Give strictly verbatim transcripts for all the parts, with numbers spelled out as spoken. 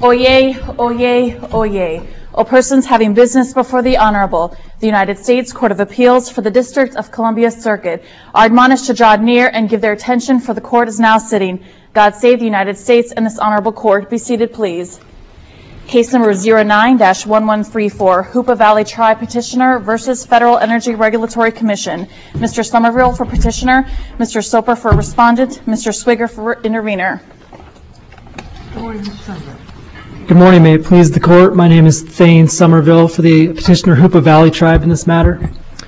Oyez, oyez, oyez. All persons having business before the Honorable, the United States Court of Appeals for the District of Columbia Circuit are admonished to draw near and give their attention, for the court is now sitting. God save the United States and this honorable court. Be seated, please. Case number zero nine dash one one three four, Hoopa Valley Tribe Petitioner versus Federal Energy Regulatory Commission. Mister Somerville for petitioner, Mister Soper for respondent, Mister Swigger for intervener. Good morning, Mister Somerville. Good morning. May it please the court. My name is Thane Somerville for the petitioner Hoopa Valley Tribe in this matter.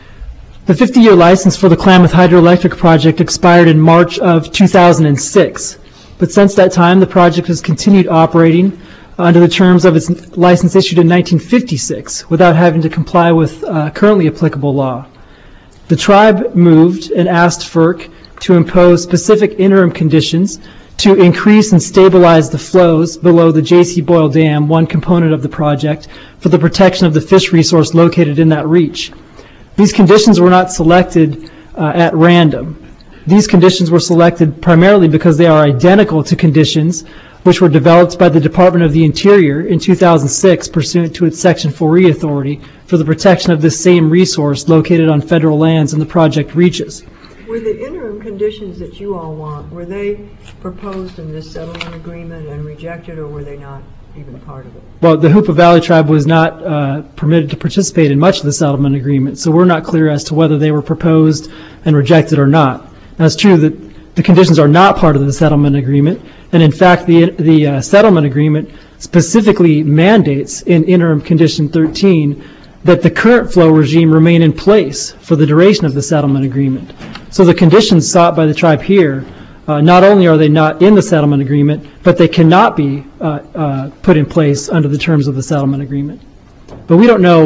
The fifty-year license for the Klamath Hydroelectric Project expired in March of two thousand six, but since that time the project has continued operating under the terms of its license issued in nineteen fifty-six without having to comply with uh, currently applicable law. The tribe moved and asked FERC to impose specific interim conditions to increase and stabilize the flows below the J C Boyle Dam, one component of the project, for the protection of the fish resource located in that reach. These conditions were not selected uh, at random. These conditions were selected primarily because they are identical to conditions which were developed by the Department of the Interior in two thousand six pursuant to its Section four E authority for the protection of this same resource located on federal lands in the project reaches. Were the interim conditions that you all want, were they proposed in this settlement agreement and rejected, or were they not even part of it? Well, the Hoopa Valley Tribe was not uh, permitted to participate in much of the settlement agreement, so we're not clear as to whether they were proposed and rejected or not. Now, it's true that the conditions are not part of the settlement agreement, and in fact, the, the uh, settlement agreement specifically mandates in interim condition thirteen that the current flow regime remain in place for the duration of the settlement agreement. So the conditions sought by the tribe here, uh, not only are they not in the settlement agreement, but they cannot be uh, uh, put in place under the terms of the settlement agreement. But we don't know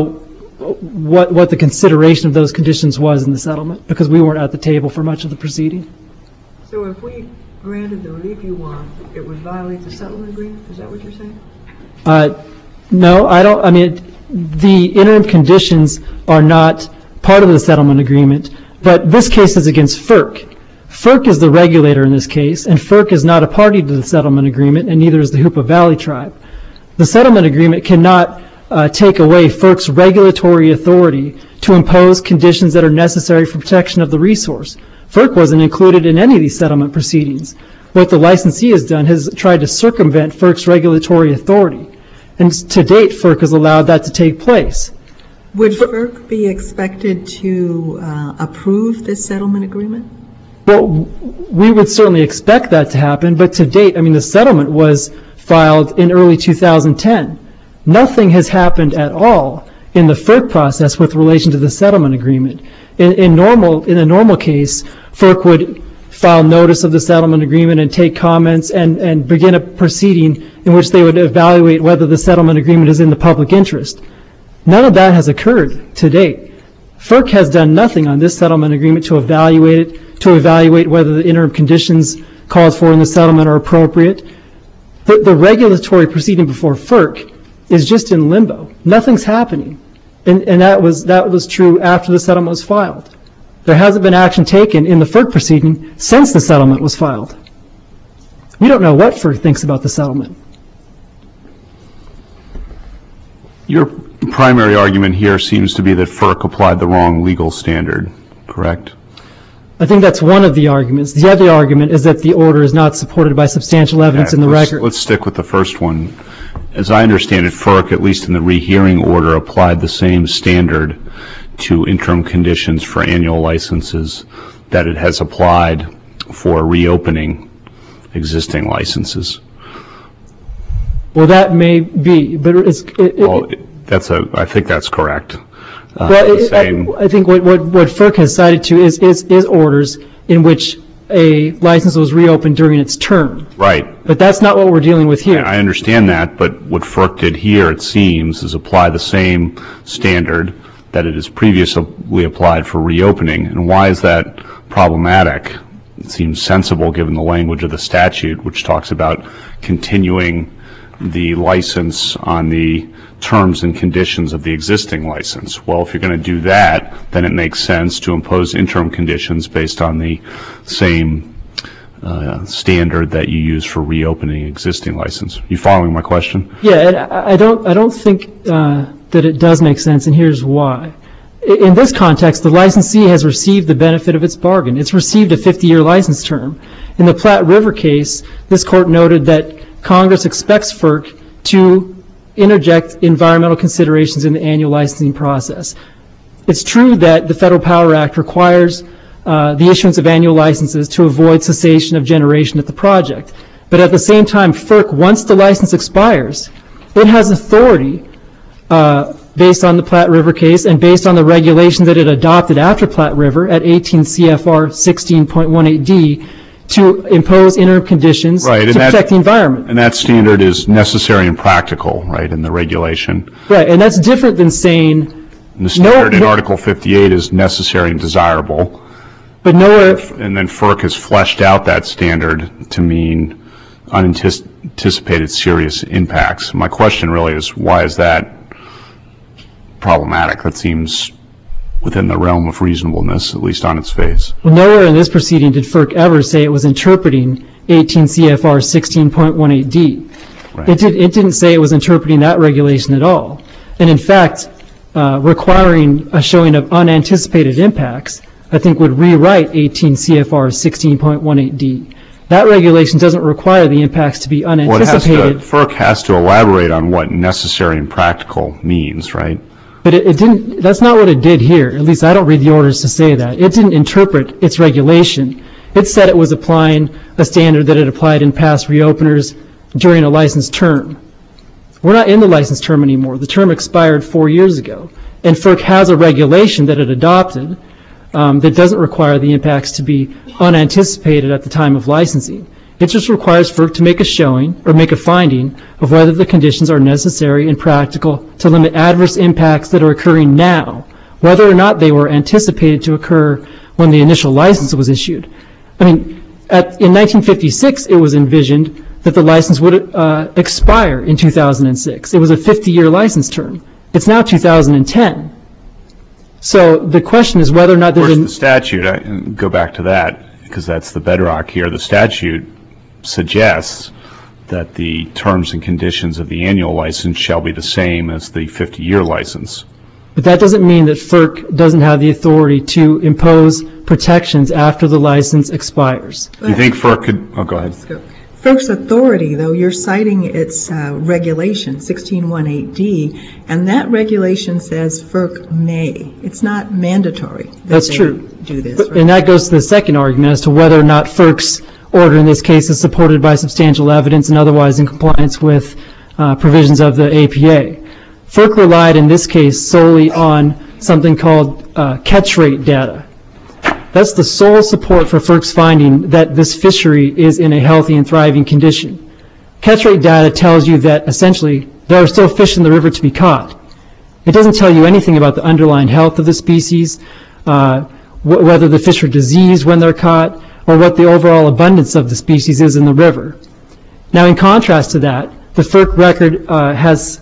what, what the consideration of those conditions was in the settlement, because we weren't at the table for much of the proceeding. So if we granted the relief you want, it would violate the settlement agreement? Is that what you're saying? Uh, no, I don't. I mean, the interim conditions are not part of the settlement agreement, but this case is against FERC. FERC is the regulator in this case, and FERC is not a party to the settlement agreement, and neither is the Hoopa Valley Tribe. The settlement agreement cannot uh, take away FERC's regulatory authority to impose conditions that are necessary for protection of the resource. FERC wasn't included in any of these settlement proceedings. What the licensee has done is tried to circumvent FERC's regulatory authority. And to date, FERC has allowed that to take place. Would FERC be expected to uh, approve this settlement agreement? Well, we would certainly expect that to happen, but to date, I mean, the settlement was filed in early two thousand ten. Nothing has happened at all in the FERC process with relation to the settlement agreement. In, in normal, in a normal case, FERC would file notice of the settlement agreement and take comments and, and begin a proceeding in which they would evaluate whether the settlement agreement is in the public interest. None of that has occurred to date. FERC has done nothing on this settlement agreement to evaluate it, to evaluate whether the interim conditions called for in the settlement are appropriate. The, the regulatory proceeding before FERC is just in limbo. Nothing's happening. And, and that was, that was true after the settlement was filed. There hasn't been action taken in the FERC proceeding since the settlement was filed. We don't know what FERC thinks about the settlement. Your primary argument here seems to be that FERC applied the wrong legal standard, correct? I think that's one of the arguments. The other argument is that the order is not supported by substantial evidence Okay, in the let's, record. Let's stick with the first one. As I understand it, FERC, at least in the rehearing order, applied the same standard to interim conditions for annual licenses that it has applied for reopening existing licenses. Well, that may be, but it's... It, well, it, that's a, I think that's correct. Uh, well, it, same, I, I think what, what, what FERC has cited to is, is, is orders in which a license was reopened during its term. Right. But that's not what we're dealing with here. I, I understand that, but what FERC did here, it seems, is apply the same standard that it has previously applied for reopening. And why is that problematic? It seems sensible given the language of the statute, which talks about continuing the license on the terms and conditions of the existing license. Well, if you're going to do that, then it makes sense to impose interim conditions based on the same uh, standard that you use for reopening existing license. You following my question? Yeah, and I I don't, I don't think uh, that it does make sense, and here's why. I- In this context, the licensee has received the benefit of its bargain. It's received a fifty-year license term. In the Platte River case, this court noted that Congress expects FERC to interject environmental considerations in the annual licensing process. It's true that the Federal Power Act requires uh, the issuance of annual licenses to avoid cessation of generation at the project. But at the same time, FERC, once the license expires, it has authority uh, based on the Platte River case and based on the regulation that it adopted after Platte River at eighteen C F R sixteen point eighteen D to impose interim conditions Right, to and that- protect the environment. And that standard is necessary and practical, right, in the regulation. Right, and that's different than saying, And the standard in no- Article fifty-eight is necessary and desirable. but nowhere, And then FERC has fleshed out that standard to mean unanticipated serious impacts. My question really is, why is that problematic? That seems within the realm of reasonableness, at least on its face. well, nowhere in this proceeding did FERC ever say it was interpreting eighteen C F R sixteen point eighteen D. Right. It, did, it didn't say it was interpreting that regulation at all. And in fact, uh, requiring a showing of unanticipated impacts, I think would rewrite eighteen C F R sixteen point eighteen D. That regulation doesn't require the impacts to be Well, it has to, unanticipated, FERC has to elaborate on what necessary and practical means, right? but it, it didn't, that's not what it did here. At least I don't read the orders to say that. It didn't interpret its regulation. It said it was applying a standard that it applied in past reopeners during a licensed term. We're not in the licensed term anymore. The term expired four years ago. And FERC has a regulation that it adopted um, that doesn't require the impacts to be unanticipated at the time of licensing. It just requires FERC to make a showing or make a finding of whether the conditions are necessary and practical to limit adverse impacts that are occurring now, whether or not they were anticipated to occur when the initial license was issued. I mean, at, in nineteen fifty-six, it was envisioned that the license would uh, expire in two thousand six. It was a fifty-year license term. It's now two thousand ten. So the question is whether or not Of there's course, a... the statute, I go back to that, because that's the bedrock here. The statute suggests that the terms and conditions of the annual license shall be the same as the fifty-year license. But that doesn't mean that FERC doesn't have the authority to impose protections after the license expires. Do you think FERC could, oh, go ahead. FERC's authority, though, you're citing its uh, regulation, sixteen eighteen D, and that regulation says FERC may. It's not mandatory that That's they true. do this. But- right? And that goes to the second argument as to whether or not FERC's order in this case is supported by substantial evidence and otherwise in compliance with uh, provisions of the A P A. FERC relied in this case solely on something called uh, catch rate data. That's the sole support for FERC's finding that this fishery is in a healthy and thriving condition. Catch rate data tells you that essentially there are still fish in the river to be caught. It doesn't tell you anything about the underlying health of the species, uh, wh- whether the fish are diseased when they're caught, or what the overall abundance of the species is in the river. Now, in contrast to that, the FERC record uh, has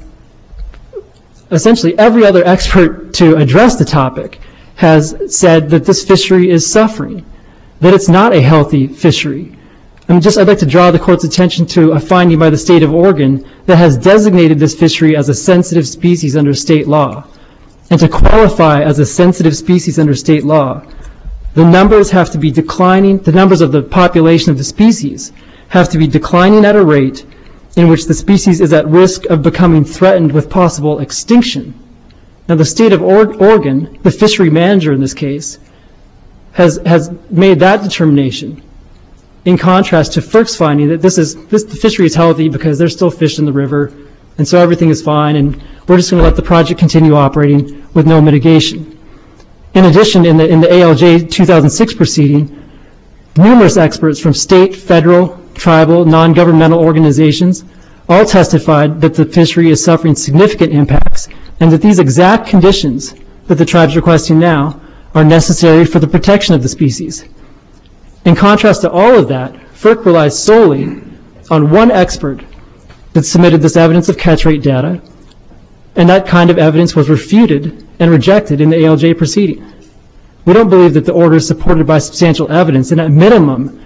essentially every other expert to address the topic has said that this fishery is suffering, that it's not a healthy fishery. I'm just, I'd like to draw the court's attention to a finding by the state of Oregon that has designated this fishery as a sensitive species under state law. And to qualify as a sensitive species under state law, the numbers have to be declining, the numbers of the population of the species have to be declining at a rate in which the species is at risk of becoming threatened with possible extinction. Now, the state of or- Oregon, the fishery manager in this case, has, has made that determination in contrast to FERC's finding that this is, this, the fishery is healthy because there's still fish in the river, and so everything is fine, and we're just going to let the project continue operating with no mitigation. In addition, in the, in the A L J two thousand six proceeding, numerous experts from state, federal, tribal, non-governmental organizations all testified that the fishery is suffering significant impacts and that these exact conditions that the tribe is requesting now are necessary for the protection of the species. In contrast to all of that, FERC relies solely on one expert that submitted this evidence of catch rate data, and that kind of evidence was refuted and rejected in the A L J proceeding. We don't believe that the order is supported by substantial evidence, and at minimum,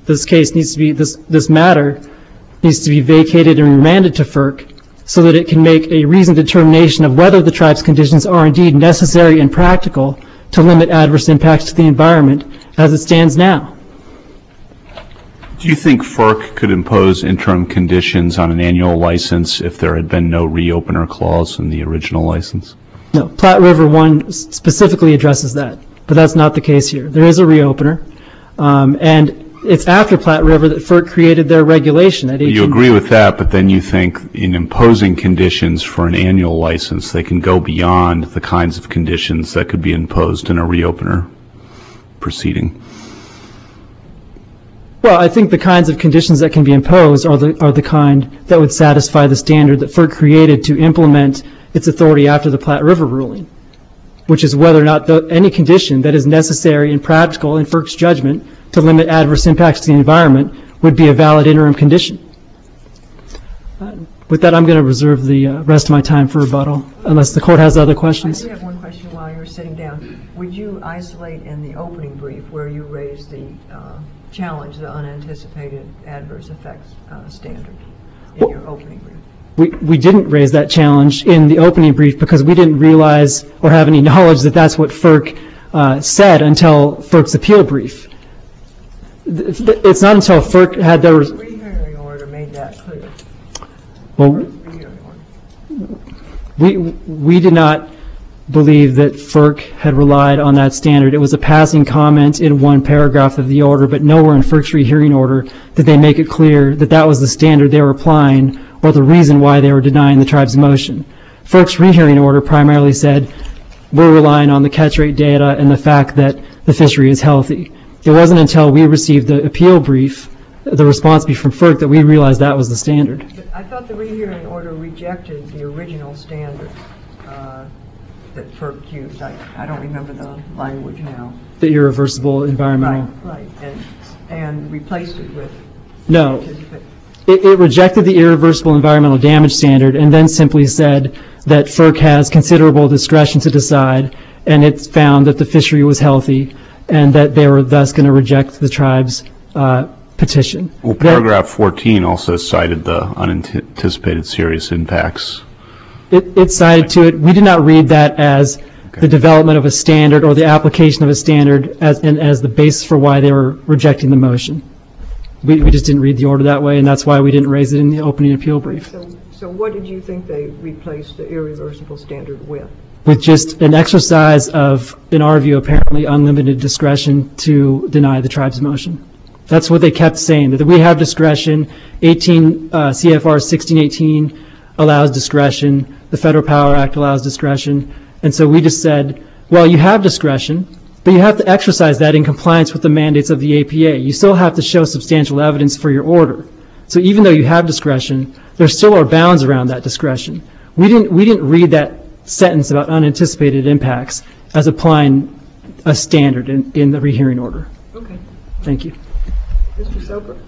this case needs to be, this, this matter needs to be vacated and remanded to FERC so that it can make a reasoned determination of whether the tribe's conditions are indeed necessary and practical to limit adverse impacts to the environment as it stands now. Do you think FERC could impose interim conditions on an annual license if there had been no reopener clause in the original license? No, Platte River one specifically addresses that, but that's not the case here. There is a reopener, um, and it's after Platte River that FERC created their regulation at eighteen. You agree with that, but then you think in imposing conditions for an annual license, they can go beyond the kinds of conditions that could be imposed in a reopener proceeding. Well, I think the kinds of conditions that can be imposed are the, are the kind that would satisfy the standard that FERC created to implement its authority after the Platte River ruling, which is whether or not the, any condition that is necessary and practical in FERC's judgment to limit adverse impacts to the environment would be a valid interim condition. Uh, with that, I'm going to reserve the uh, rest of my time for rebuttal, unless the court has other questions. I do have one question while you're sitting down. Would you isolate in the opening brief where you raised the uh, challenge, the unanticipated adverse effects uh, standard in well, your opening brief? We, we didn't raise that challenge in the opening brief because we didn't realize or have any knowledge that that's what FERC uh, said until FERC's appeal brief. It's not until FERC had their... The rehearing order made that clear. Well, we, we did not believe that FERC had relied on that standard. It was a passing comment in one paragraph of the order, but nowhere in FERC's rehearing order did they make it clear that that was the standard they were applying or the reason why they were denying the tribe's motion. FERC's rehearing order primarily said, we're relying on the catch rate data and the fact that the fishery is healthy. It wasn't until we received the appeal brief, the response brief from FERC, that we realized that was the standard. But I thought the rehearing order rejected the original standard uh, that FERC used. I, I don't remember the language now. The irreversible environmental. Right, right, and, and replaced it with... No. It, it rejected the irreversible environmental damage standard and then simply said that FERC has considerable discretion to decide, and it found that the fishery was healthy and that they were thus going to reject the tribe's uh, petition. Well, paragraph fourteen also cited the unanticipated serious impacts. It, it cited to it. We did not read that as okay. the development of a standard or the application of a standard as, and as the basis for why they were rejecting the motion. We, we just didn't read the order that way, and that's why we didn't raise it in the opening appeal brief. So, so what did you think they replaced the irreversible standard with? With just an exercise of, in our view, apparently unlimited discretion to deny the tribe's motion. That's what they kept saying, that we have discretion. eighteen uh, C F R sixteen eighteen allows discretion. The Federal Power Act allows discretion. And so we just said, well, you have discretion, but you have to exercise that in compliance with the mandates of the A P A. You still have to show substantial evidence for your order. So even though you have discretion, there still are bounds around that discretion. We didn't, we didn't read that sentence about unanticipated impacts as applying a standard in, in the rehearing order. Okay. Thank you. Mister Soper.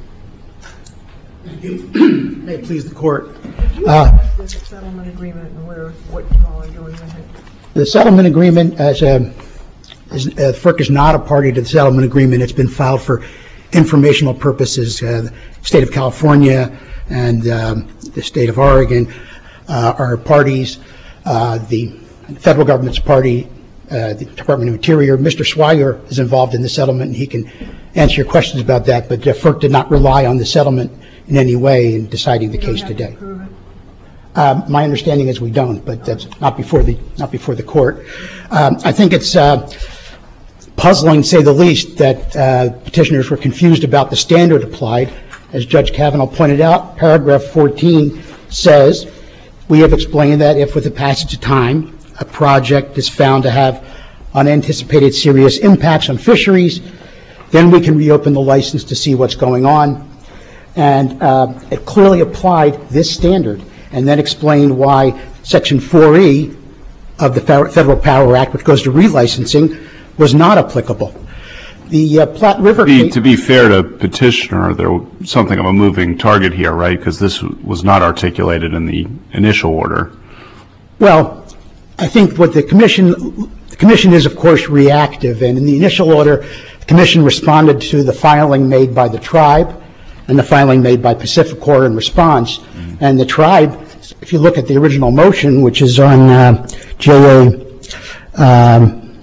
May it please the court. Did you uh, this settlement agreement and where, what you all are doing with it? The settlement agreement, as a, is, uh, FERC is not a party to the settlement agreement. It's been filed for informational purposes. Uh, the state of California and um, the state of Oregon uh, are parties. Uh, the federal government's party, uh, the Department of Interior. Mister Swire is involved in the settlement, and he can answer your questions about that. But uh, FERC did not rely on the settlement in any way in deciding the you case don't have today. To prove it? Um, my understanding is we don't, but that's not before the not before the court. Um, I think it's uh, puzzling, to say the least, that uh, petitioners were confused about the standard applied. As Judge Kavanaugh pointed out, paragraph fourteen says, we have explained that if with the passage of time a project is found to have unanticipated serious impacts on fisheries, then we can reopen the license to see what's going on. And uh, it clearly applied this standard and then explained why Section four E of the Federal Power Act, which goes to relicensing, was not applicable. The uh, Platte River to be, case, to be fair to petitioner, there was something of a moving target here, right? Because this was not articulated in the initial order. Well, I think what the commission, the commission is, of course, reactive. And in the initial order, the Commission responded to the filing made by the tribe and the filing made by Pacificor in response. Mm-hmm. And the tribe, if you look at the original motion, which is on uh, J A um,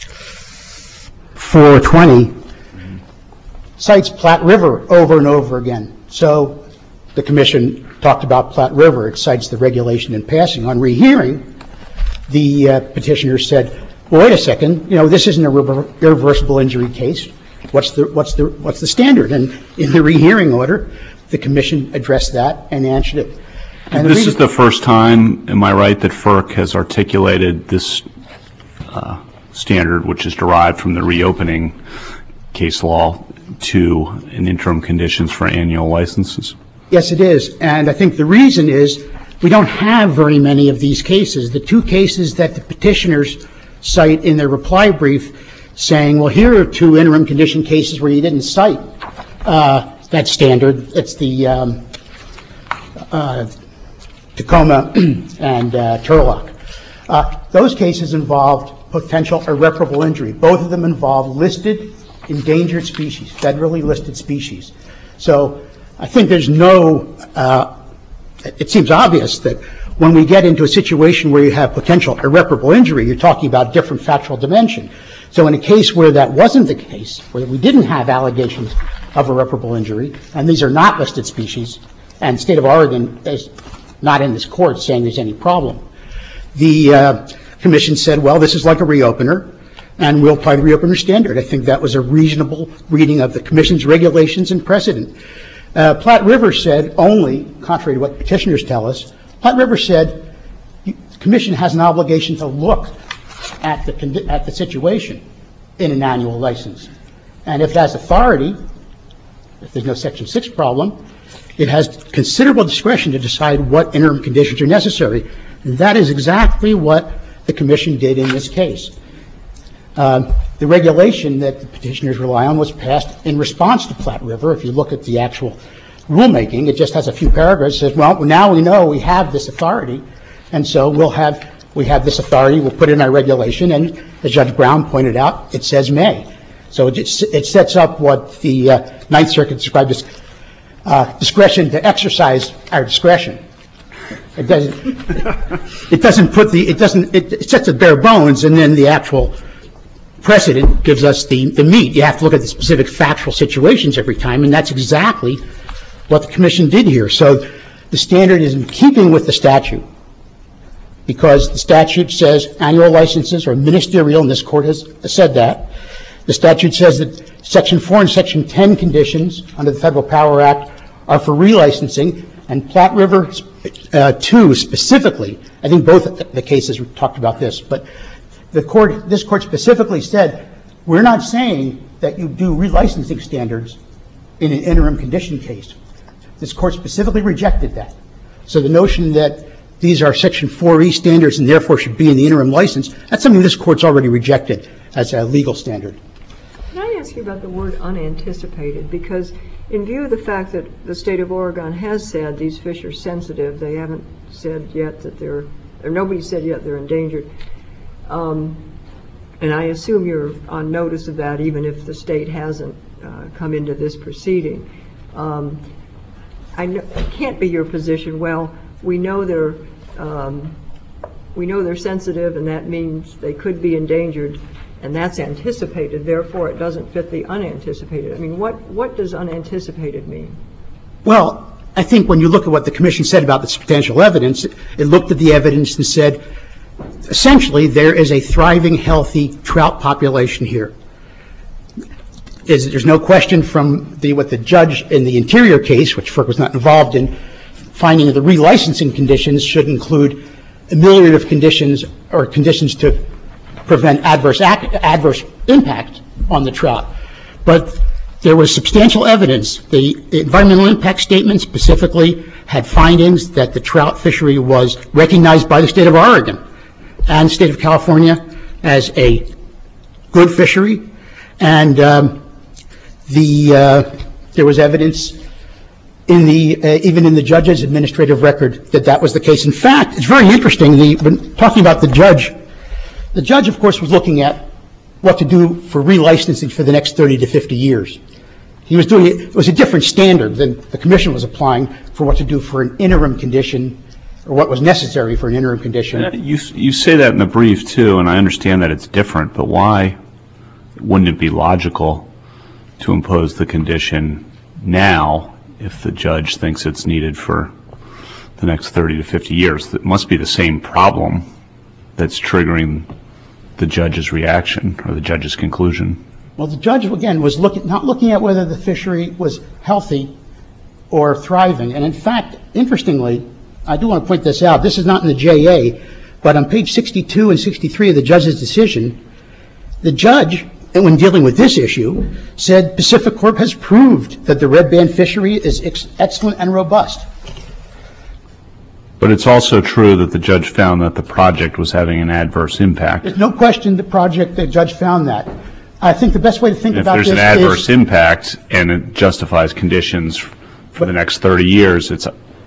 four twenty, mm-hmm. cites Platte River over and over again. So the Commission talked about Platte River. It cites the regulation in passing. On rehearing, the uh, petitioner said, well, wait a second, you know, this isn't a rever- irreversible injury case. What's the, what's the, what's the standard? And in the rehearing order, the Commission addressed that and answered it. And this is the first time, am I right, that FERC has articulated this uh, standard, which is derived from the reopening case law, to an interim conditions for annual licenses? Yes, it is. And I think the reason is we don't have very many of these cases. The two cases that the petitioners cite in their reply brief saying, well, here are two interim condition cases where you didn't cite uh, that standard. It's the um, uh, Tacoma and uh, Turlock. Uh, those cases involved potential irreparable injury. Both of them involved listed endangered species, federally listed species. So I think there's no, uh, it seems obvious that when we get into a situation where you have potential irreparable injury, you're talking about a different factual dimension. So in a case where that wasn't the case, where we didn't have allegations of irreparable injury, and these are not listed species, and the state of Oregon is not in this court saying there's any problem, the uh, Commission said, well, this is like a reopener, and we'll apply the reopener standard. I think that was a reasonable reading of the Commission's regulations and precedent. Uh, Platte River said only, contrary to what petitioners tell us, Platte River said the Commission has an obligation to look at the, at the situation in an annual license. And if it has authority, if there's no Section six problem, it has considerable discretion to decide what interim conditions are necessary. And that is exactly what the Commission did in this case. Um, the regulation that the petitioners rely on was passed in response to Platte River. If you look at the actual rulemaking, it just has a few paragraphs. It says, well, now we know we have this authority, and so we'll have we have this authority. We'll put it in our regulation, and as Judge Brown pointed out, it says may. So it, it sets up what the uh, Ninth Circuit described as uh, discretion to exercise our discretion. It doesn't. It doesn't put the. It doesn't. It, it sets the bare bones, and then the actual precedent gives us the, the meat. You have to look at the specific factual situations every time, and that's exactly what the Commission did here. So the standard is in keeping with the statute, because the statute says annual licenses are ministerial, and this Court has said that. The statute says that Section four and Section ten conditions under the Federal Power Act are for relicensing, and Platte River uh, two specifically, I think both the cases talked about this, but the court, this Court specifically said, we're not saying that you do relicensing standards in an interim condition case. This Court specifically rejected that. So the notion that these are Section four E standards and therefore should be in the interim license, that's something this Court's already rejected as a legal standard. Can I ask you about the word unanticipated? Because in view of the fact that the state of Oregon has said these fish are sensitive, they haven't said yet that they're, or nobody said yet they're endangered. Um, and I assume you're on notice of that, even if the state hasn't uh, come into this proceeding. Um, I know, it can't be your position. Well, we know they're um, we know they're sensitive, and that means they could be endangered, and that's anticipated. Therefore, it doesn't fit the unanticipated. I mean, what what does unanticipated mean? Well, I think when you look at what the Commission said about the substantial evidence, it, it looked at the evidence and said, essentially, there is a thriving, healthy trout population here. Is, there's no question from the, what the judge in the Interior case, which FERC was not involved in, finding that the relicensing conditions should include ameliorative conditions or conditions to prevent adverse act, adverse impact on the trout. But there was substantial evidence. The environmental impact statement specifically had findings that the trout fishery was recognized by the state of Oregon and the state of California as a good fishery, and um, the uh, there was evidence in the uh, even in the judge's administrative record that that was the case. In fact, it's very interesting. The when talking about the judge, the judge, of course, was looking at what to do for relicensing for the next thirty to fifty years. He was doing it, it was a different standard than the commission was applying for what to do for an interim condition, or what was necessary for an interim condition. You, you say that in the brief too, and I understand that it's different, but why wouldn't it be logical to impose the condition now if the judge thinks it's needed for the next thirty to fifty years? It must be the same problem that's triggering the judge's reaction or the judge's conclusion. Well, the judge, again, was looking, not looking at whether the fishery was healthy or thriving. And in fact, interestingly, I do want to point this out. This is not in the J A, but on page sixty-two and sixty-three of the judge's decision, the judge, when dealing with this issue, said Pacific Corp has proved that the red band fishery is ex- excellent and robust. But it's also true that the judge found that the project was having an adverse impact. There's no question the project, the judge found that. I think the best way to think If about there's this an adverse is, impact and it justifies conditions for the next thirty years, it's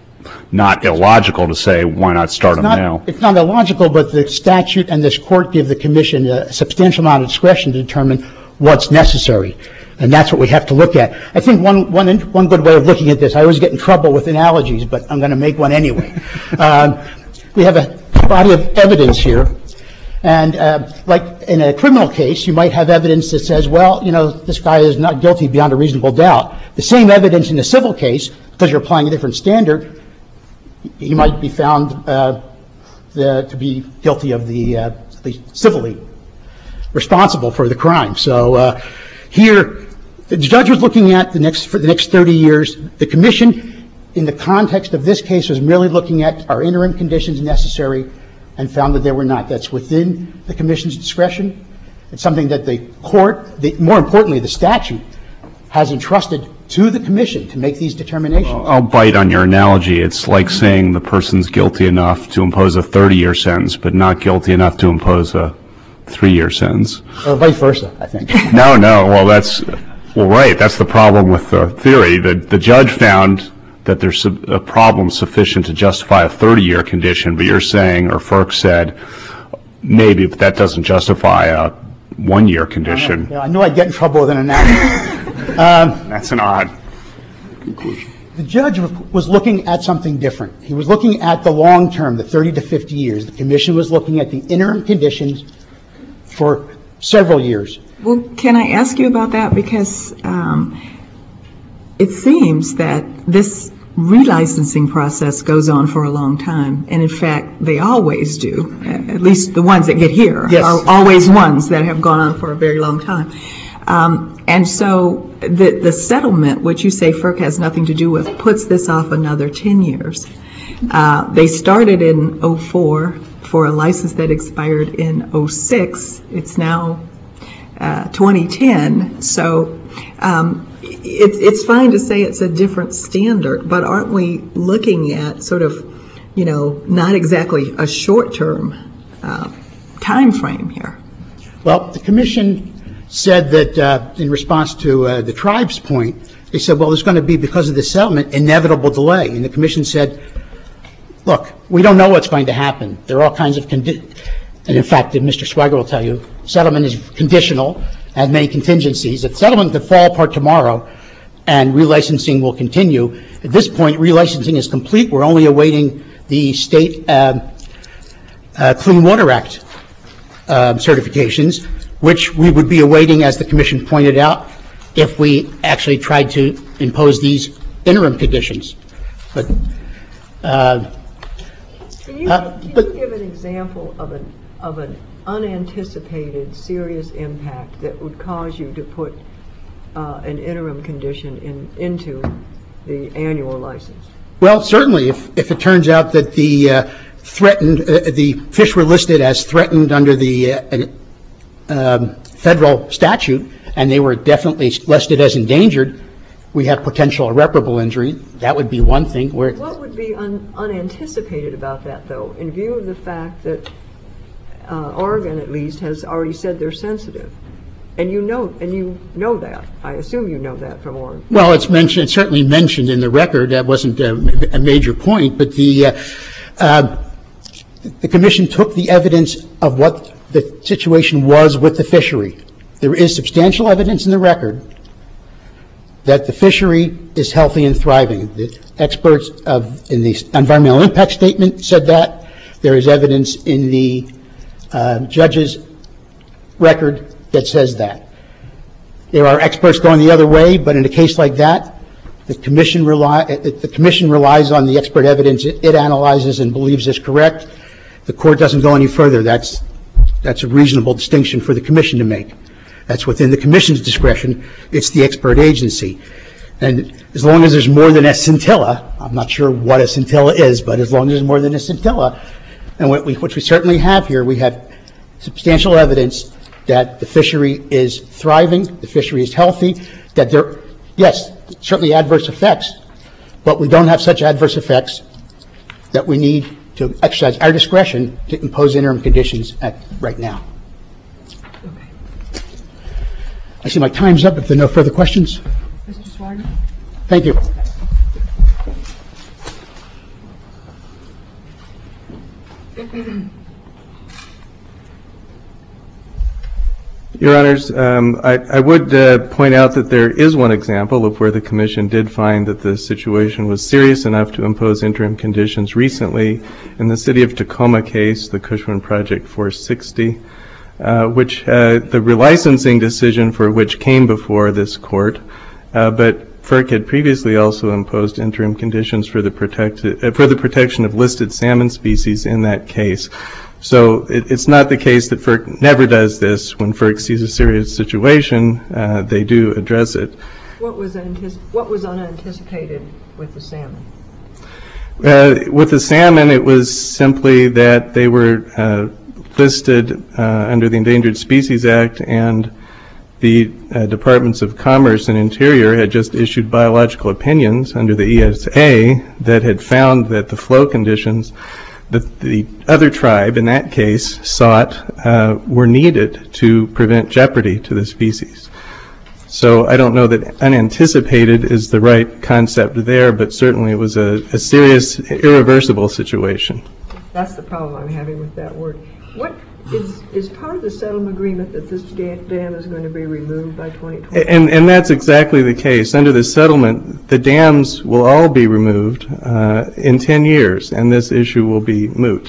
not illogical to say, why not start them not, now? it's not illogical, but the statute and this court give the commission a substantial amount of discretion to determine what's necessary. And that's what we have to look at. I think one, one, one good way of looking at this, I always get in trouble with analogies, but I'm going to make one anyway. um, we have a body of evidence here. And uh, like in a criminal case, you might have evidence that says, well, you know, this guy is not guilty beyond a reasonable doubt. The same evidence in a civil case, because you're applying a different standard, he might be found uh, the, to be guilty of the, uh, at least civilly responsible for the crime. So uh, here, the judge was looking at the next, for the next thirty years. The commission, in the context of this case, was merely looking at are interim conditions necessary, and found that they were not. That's within the commission's discretion. It's something that the court, the, more importantly, the statute, has entrusted to the commission to make these determinations. Well, I'll bite on your analogy. It's like saying the person's guilty enough to impose a thirty-year sentence, but not guilty enough to impose a three-year sentence. Or vice versa, I think. No, no. Well, that's, well, right. That's the problem with the theory. The, the judge found that there's a problem sufficient to justify a thirty-year condition, but you're saying, or FERC said, maybe, but that doesn't justify a one-year condition. Yeah, I knew I'd get in trouble with an analogy. um, That's an odd conclusion. The judge was looking at something different. He was looking at the long term, the thirty to fifty years. The commission was looking at the interim conditions for several years. Well, can I ask you about that? Because um, it seems that this relicensing process goes on for a long time, and in fact, they always do. At least the ones that get here Yes. are always ones that have gone on for a very long time. Um, and so the, the settlement, which you say FERC has nothing to do with, puts this off another ten years. Uh, they started in oh four for a license that expired in oh six. It's now uh, twenty ten. So um, it, it's fine to say it's a different standard, but aren't we looking at sort of, you know, not exactly a short-term uh, time frame here? Well, the commission said that uh, in response to uh, the tribe's point, they said, well, there's going to be, because of the settlement, inevitable delay. And the commission said, look, we don't know what's going to happen. There are all kinds of conditions. And in fact, Mister Swigert will tell you, settlement is conditional, has many contingencies. If settlement could fall apart tomorrow and relicensing will continue, at this point, relicensing is complete. We're only awaiting the state uh, uh, Clean Water Act uh, certifications, which we would be awaiting, as the commission pointed out, if we actually tried to impose these interim conditions. But, uh, Can you, Uh, can but- you give an example of an, of an unanticipated serious impact that would cause you to put uh, an interim condition in, into the annual license? well, certainly, if, if it turns out that the uh, threatened, uh, the fish were listed as threatened under the uh, um, federal statute, and they were definitely listed as endangered, we have potential irreparable injury. That would be one thing. Where What would be un, unanticipated about that, though, in view of the fact that uh, Oregon, at least, has already said they're sensitive, and you know, and you know that. I assume you know that from Oregon. Well, it's mentioned, it's certainly mentioned in the record. That wasn't a, a major point, but the uh, uh, the commission took the evidence of what the situation was with the fishery. There is substantial evidence in the record that the fishery is healthy and thriving. The experts of, in the environmental impact statement said that. There is evidence in the uh, judge's record that says that. There are experts going the other way, but in a case like that, the commission, rely, the commission relies on the expert evidence it, it analyzes and believes is correct. The court doesn't go any further. That's, that's a reasonable distinction for the commission to make. That's within the commission's discretion. It's the expert agency. And as long as there's more than a scintilla, I'm not sure what a scintilla is, but as long as there's more than a scintilla, and what we, which we certainly have here, we have substantial evidence that the fishery is thriving, the fishery is healthy, that there, yes, certainly adverse effects, but we don't have such adverse effects that we need to exercise our discretion to impose interim conditions at right now. I see my time's up. If there are no further questions. Mister Swarton? Thank you. Your Honors, um, I, I would uh, point out that there is one example of where the Commission did find that the situation was serious enough to impose interim conditions recently in the City of Tacoma case, the Cushman Project four sixty, uh, which uh, the relicensing decision for which came before this court, uh, but FERC had previously also imposed interim conditions for the, protected, uh, for the protection of listed salmon species in that case. So it, it's not the case that FERC never does this. When FERC sees a serious situation, uh, they do address it. What was, antici- what was unanticipated with the salmon? Uh, with the salmon, it was simply that they were uh, listed uh, under the Endangered Species Act, and the uh, Departments of Commerce and Interior had just issued biological opinions under the E S A that had found that the flow conditions that the other tribe in that case sought uh, were needed to prevent jeopardy to the species. So I don't know that unanticipated is the right concept there, but certainly it was a, a serious, irreversible situation. That's the problem I'm having with that word. What is, is part of the settlement agreement that this dam is going to be removed by twenty twenty? And, and that's exactly the case. Under the settlement, the dams will all be removed uh, in ten years, and this issue will be moot.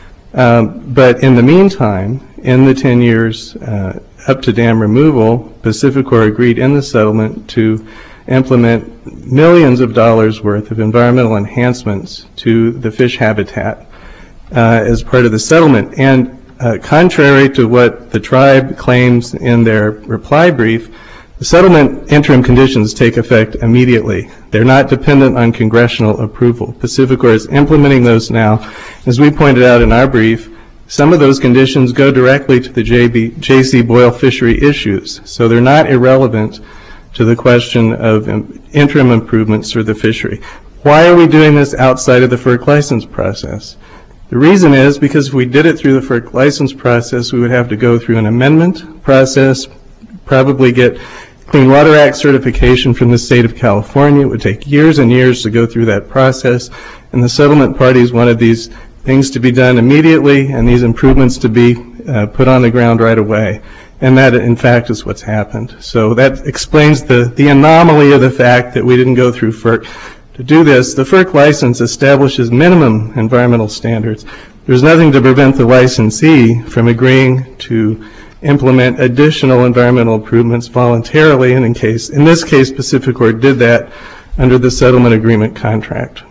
Um, but in the meantime, in the ten years uh, up to dam removal, Pacificor agreed in the settlement to implement millions of dollars worth of environmental enhancements to the fish habitat uh, as part of the settlement. And Uh, contrary to what the tribe claims in their reply brief, the settlement interim conditions take effect immediately. They're not dependent on congressional approval. Pacificor is implementing those now. As we pointed out in our brief, some of those conditions go directly to the J B, J C Boyle fishery issues, so they're not irrelevant to the question of um, interim improvements for the fishery. Why are we doing this outside of the FERC license process? The reason is because if we did it through the FERC license process, we would have to go through an amendment process, probably get Clean Water Act certification from the state of California. It would take years and years to go through that process, and the settlement parties wanted these things to be done immediately and these improvements to be uh, put on the ground right away. And that, in fact, is what's happened. So that explains the, the anomaly of the fact that we didn't go through FERC. To do this, the FERC license establishes minimum environmental standards. There's nothing to prevent the licensee from agreeing to implement additional environmental improvements voluntarily, and in case, in this case, Pacificor did that under the settlement agreement contract.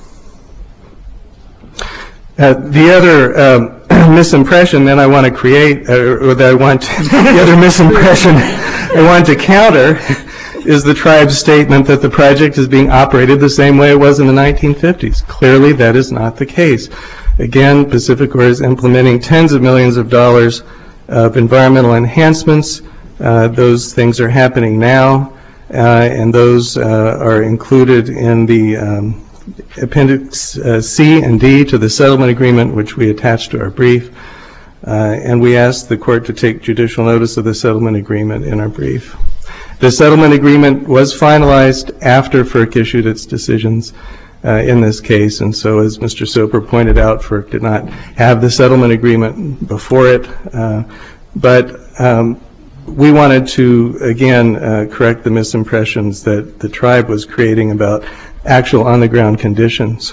Uh, the other um, misimpression that I want to create, uh, or that I want, to, the other misimpression I want to counter is the tribe's statement that the project is being operated the same way it was in the nineteen fifties. Clearly, that is not the case. Again, Pacificor is implementing tens of millions of dollars of environmental enhancements. Uh, those things are happening now, uh, and those uh, are included in the um, Appendix uh, C and D to the settlement agreement, which we attached to our brief. Uh, and we asked the court to take judicial notice of the settlement agreement in our brief. The settlement agreement was finalized after FERC issued its decisions uh, in this case, and so as Mister Soper pointed out, FERC did not have the settlement agreement before it, uh, but um, we wanted to, again, uh, correct the misimpressions that the tribe was creating about actual on-the-ground conditions.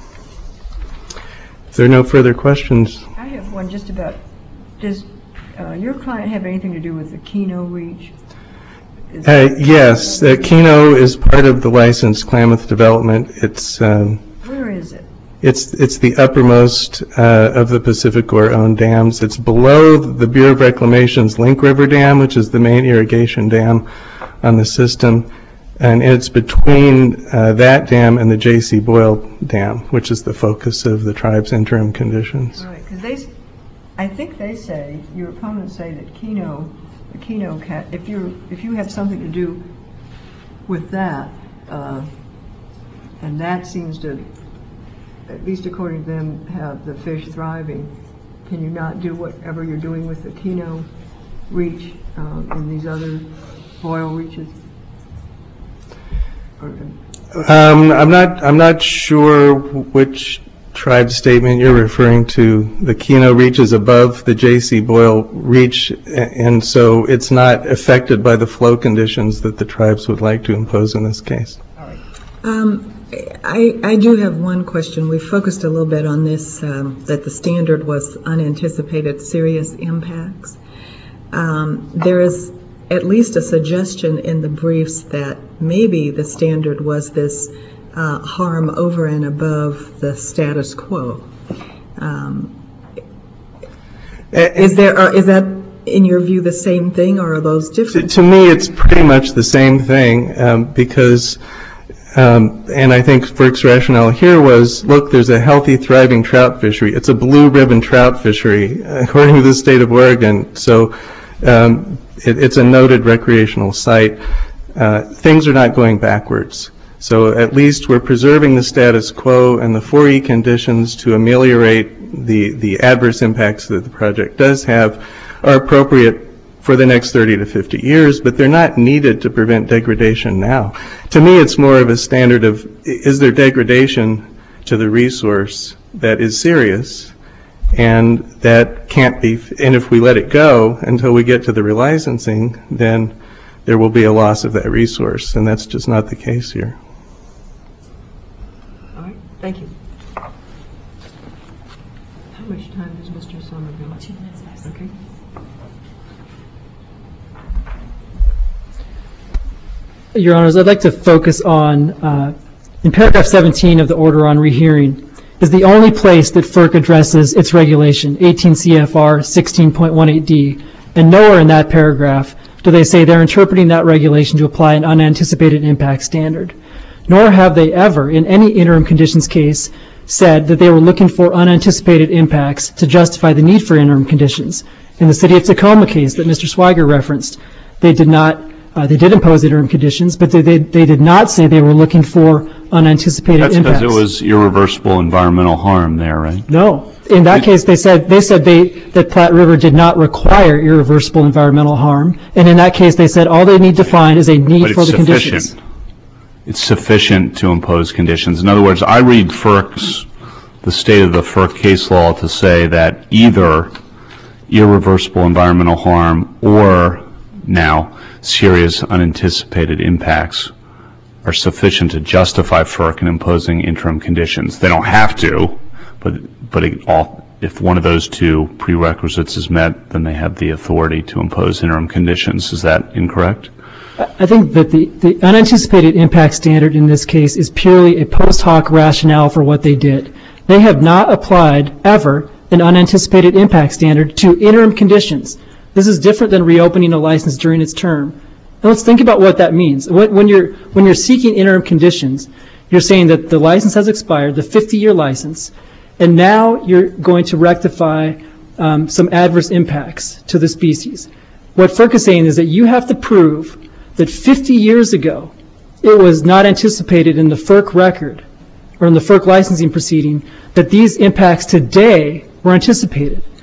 If there are no further questions. I have one just about, does uh, your client have anything to do with the Keno Reach? Uh, yes, uh, Keno is part of the licensed Klamath development. It's um, where is it? It's it's the uppermost uh, of the PacifiCorp-owned dams. It's below the Bureau of Reclamation's Link River Dam, which is the main irrigation dam on the system, and it's between uh, that dam and the J C Boyle Dam, which is the focus of the tribe's interim conditions. All right, because they, I think they say, your opponents say that Keno, the Keno cat, if you if you have something to do with that, uh, and that seems to, at least according to them, have the fish thriving, can you not do whatever you're doing with the Keno Reach uh, in these other Boyle reaches? Or, um, I'm not. I'm not sure which tribe statement you're referring to. The Keno Reach is above the J C Boyle Reach, and so it's not affected by the flow conditions that the tribes would like to impose in this case. Um, I, I do have one question. We focused a little bit on this, um, that the standard was unanticipated serious impacts. Um, there is at least a suggestion in the briefs that maybe the standard was this uh, harm over and above the status quo. Um, is there, or is that, in your view, the same thing, or are those different? To, to me, it's pretty much the same thing, um, because Um, and I think FERC's rationale here was, look, there's a healthy, thriving trout fishery. It's a blue ribbon trout fishery, according to the state of Oregon. So um, it, it's a noted recreational site. Uh, things are not going backwards. So at least we're preserving the status quo and the four E conditions to ameliorate the, the adverse impacts that the project does have are appropriate for the next thirty to fifty years, but they're not needed to prevent degradation now. To me, it's more of a standard of, is there degradation to the resource that is serious, and that can't be, and if we let it go until we get to the relicensing, then there will be a loss of that resource, and that's just not the case here. All right, thank you. How much time does Mister Somerville? Two minutes. Okay. Your Honors, I'd like to focus on, uh, in paragraph seventeen of the order on rehearing, is the only place that FERC addresses its regulation, eighteen C F R sixteen point one eight D, and nowhere in that paragraph do they say they're interpreting that regulation to apply an unanticipated impact standard. Nor have they ever, in any interim conditions case, said that they were looking for unanticipated impacts to justify the need for interim conditions. In the City of Tacoma case that Mister Swiger referenced, they did not Uh, they did impose interim conditions, but they, they, they did not say they were looking for unanticipated That's impacts. because it was irreversible environmental harm there, right? No. In that case, they said they said they that Platte River did not require irreversible environmental harm, and in that case, they said all they need to find is a need But for it's the sufficient. conditions. It's sufficient to impose conditions. In other words, I read FERC's, the state of the FERC case law to say that either irreversible environmental harm or now serious unanticipated impacts are sufficient to justify FERC in imposing interim conditions. They don't have to, but but it all, if one of those two prerequisites is met, then they have the authority to impose interim conditions. Is that incorrect? I think that the, the unanticipated impact standard in this case is purely a post hoc rationale for what they did. They have not applied ever an unanticipated impact standard to interim conditions. This is different than reopening a license during its term. Now let's think about what that means. When you're, when you're seeking interim conditions, you're saying that the license has expired, the fifty-year license, and now you're going to rectify um, some adverse impacts to the species. What FERC is saying is that you have to prove that fifty years ago it was not anticipated in the FERC record or in the FERC licensing proceeding that these impacts today were anticipated.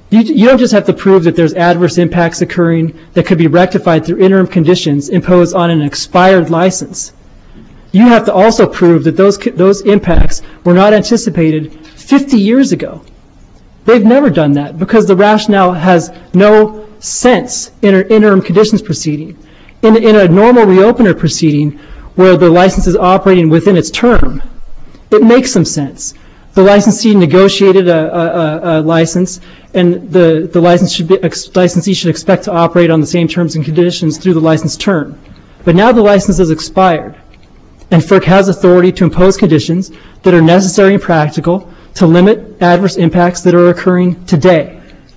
You, you don't just have to prove that there's adverse impacts occurring that could be rectified through interim conditions imposed on an expired license. You have to also prove that those, those impacts were not anticipated fifty years ago. They've never done that because the rationale has no sense in an interim conditions proceeding. In, in a normal reopener proceeding where the license is operating within its term, it makes some sense. The licensee negotiated a, a, a license, and the, the license should be, licensee should expect to operate on the same terms and conditions through the license term. But now the license has expired, and FERC has authority to impose conditions that are necessary and practical to limit adverse impacts that are occurring today.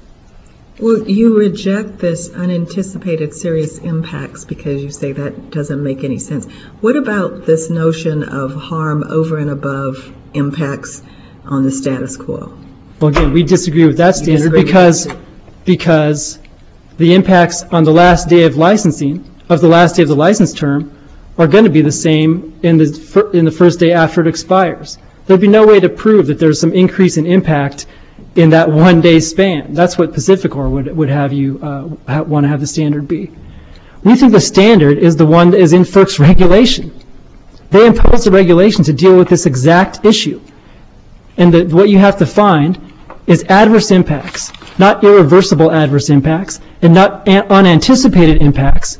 Well, you reject this unanticipated serious impacts because you say that doesn't make any sense. What about this notion of harm over and above impacts on the status quo? Well, again, we disagree with that standard because, because the impacts on the last day of licensing, of the last day of the license term, are going to be the same in the, in the first day after it expires. There'd be no way to prove that there's some increase in impact in that one-day span. That's what Pacificor would, would have you uh, want to have the standard be. We think the standard is the one that is in FERC's regulation. They imposed a regulation to deal with this exact issue. And the, what you have to find is adverse impacts, not irreversible adverse impacts, and not an, unanticipated impacts.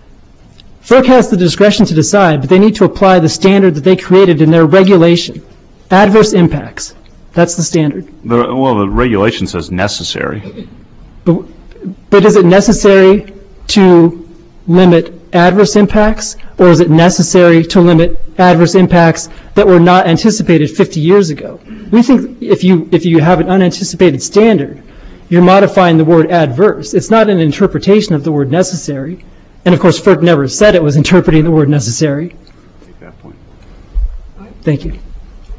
FERC has the discretion to decide, but they need to apply the standard that they created in their regulation. Adverse impacts. That's the standard. The, well, the regulation says necessary. But, but is it necessary to limit adverse impacts, or is it necessary to limit adverse impacts that were not anticipated fifty years ago? We think if you, if you have an unanticipated standard, you're modifying the word adverse. It's not an interpretation of the word necessary. And of course, FERC never said it was interpreting the word necessary. Take that point. Thank you.